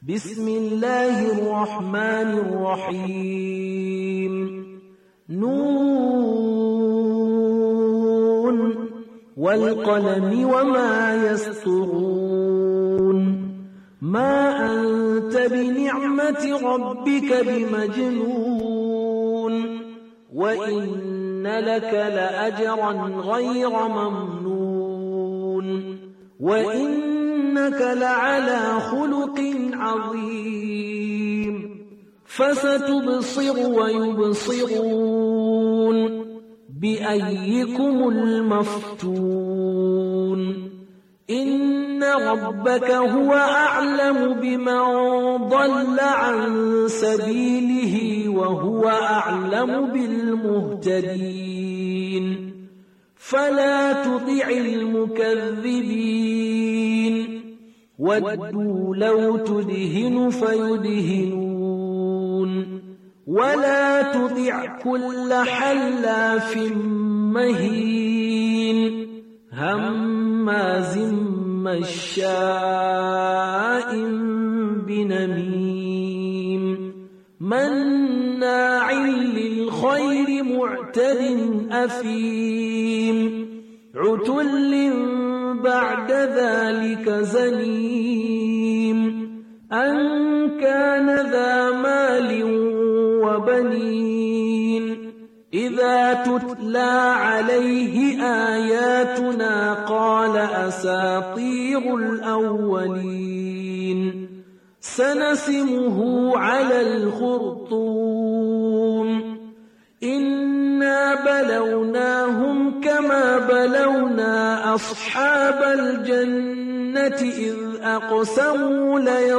بسم الله الرحمن الرحيم نون والقلم وما يسطرون ما أنت بنعمة ربك بمجنون وإن لك لأجرا غير ممنون وإنك لعلى خلق عظيم فستبصر ويبصرون بأيكم المفتون إن ربك هو أعلم بمن ضل عن سبيله وهو أعلم بالمهتدين فلا تطع المكذبين ودوا لو تدهن فيدهنون ولا تطع كل حلاف مهين هماز مشاء بنميم مناع للخير معتد أثيم عتل بعد ذلك زنيم أن كان ذا مال وبنين إذا تتلى عليه آياتنا قال أساطير الأولين سنسمه على الخرطوم إنا بلوناهم كما بلونا أصحاب الجنة إذ أقسموا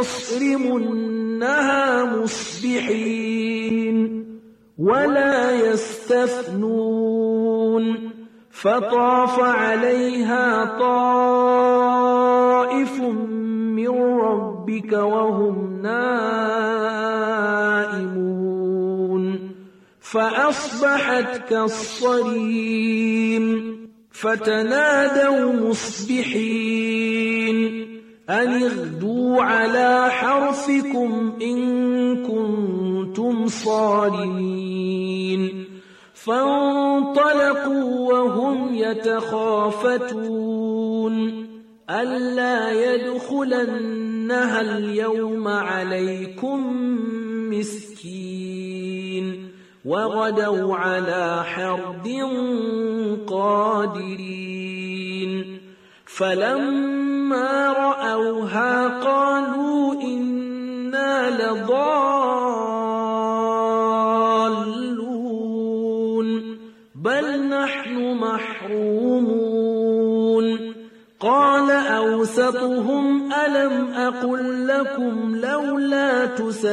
ليصرمنها مصبحين ولا يستثنون فطاف عليها طائف من ربك وهم نائمون فأصبحت كالصريم فتنادوا مصبحين أن اغدوا على حرثكم إن كنتم صارمين فانطلقوا وهم يتخافتون ألا يدخلنها اليوم عليكم مسكين وغدوا على حرد قادرين فلما رأوها قالوا إنا لضالون بل نحن محرومون قال أوسطهم ألم أقل لكم لولا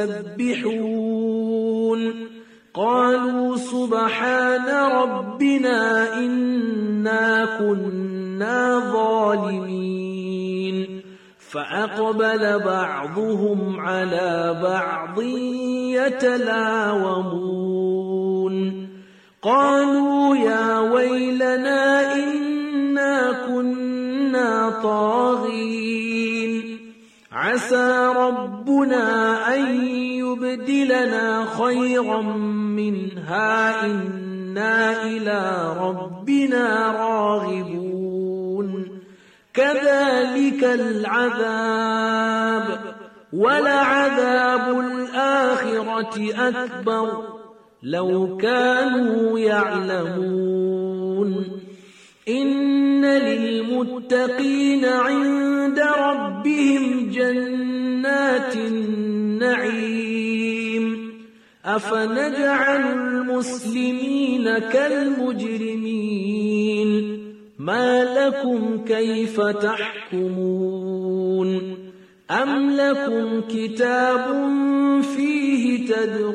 تسبحون قالوا سبحان ربنا إنا كنا ظالمين فأقبل بعضهم على بعض يتلاومون قالوا يا ويلنا إنا كنا طاغين عسى ربنا أن يبدلنا خيرا منها إنا إلى ربنا راغبون كذلك العذاب ولعذاب الآخرة أكبر لو كانوا يعلمون إن للمتقين عند ربهم جنات النعيم أفنجعل المسلمين كالمجرمين ما لكم كيف تحكمون أم لكم كتاب فيه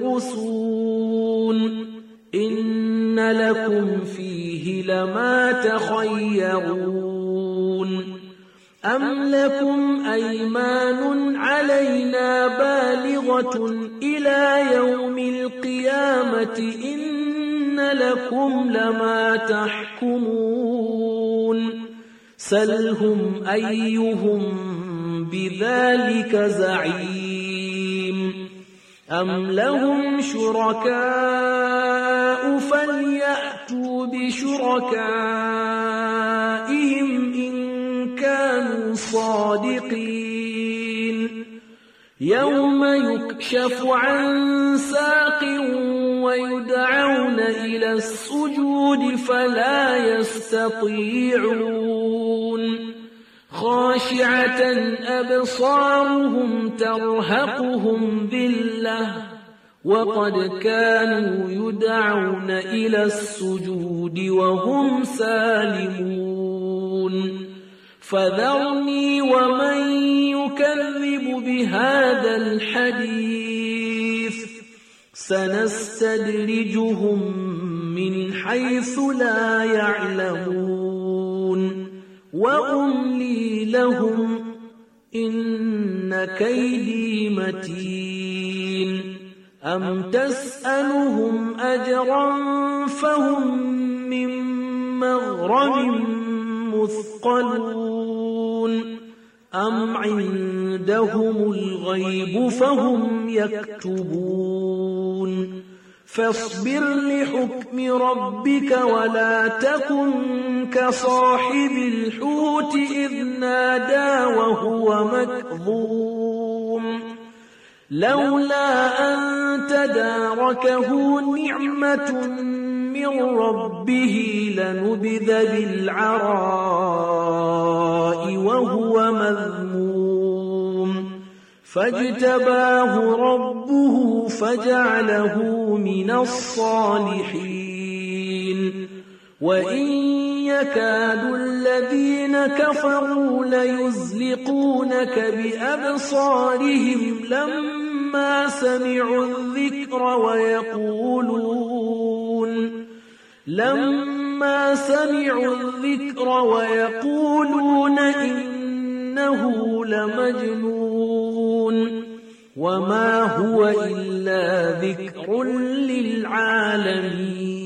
تدرسون إن لكم فيه لما تخيرون أم لكم أيمان علينا بالغة إلى يوم القيامة إن لكم لما تحكمون سلهم أيهم بذلك زعيم أم لهم شركاء فليأتوا بشركائهم إن كانوا صادقين يوم يكشف عن ساق ويدعون إلى السجود فلا يستطيعون خاشعة أبصارهم ترهقهم ذلة وقد كانوا يدعون إلى السجود وهم سالمون فذرني ومن يكذب بهذا الحديث سنستدرجهم من حيث لا يعلمون وأملي لهم إن كيدي متين أم تسألهم أجرا فهم من مغرم مثقلون أم عندهم الغيب فهم يكتبون فاصبر لحكم ربك ولا تكن كصاحب الحوت إذ نادى وهو مكظوم لولا أن تداركه نعمة من ربه لنبذ بالعراء وهو مذموم فاجتباه ربه فجعله من الصالحين وإن يكاد الذين كفروا ليزلقونك بأبصارهم لما سمعوا الذكر ويقولون إنه لمجنون وما هو إلا ذكر للعالمين